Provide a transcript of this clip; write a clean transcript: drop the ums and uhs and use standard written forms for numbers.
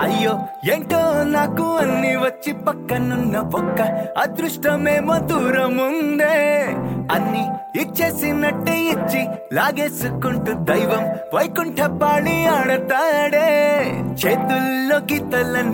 అయ్యో ఏంటో నాకు అన్ని వచ్చి పక్కనున్న ఒక్క అదృష్టమేమో దూరం ఉందే. అన్ని ఇచ్చేసినట్టే ఇచ్చి లాగేసుకుంటూ దైవం వైకుంఠ పాళి ఆడతాడే. చేతుల్లో గీతలన్నీ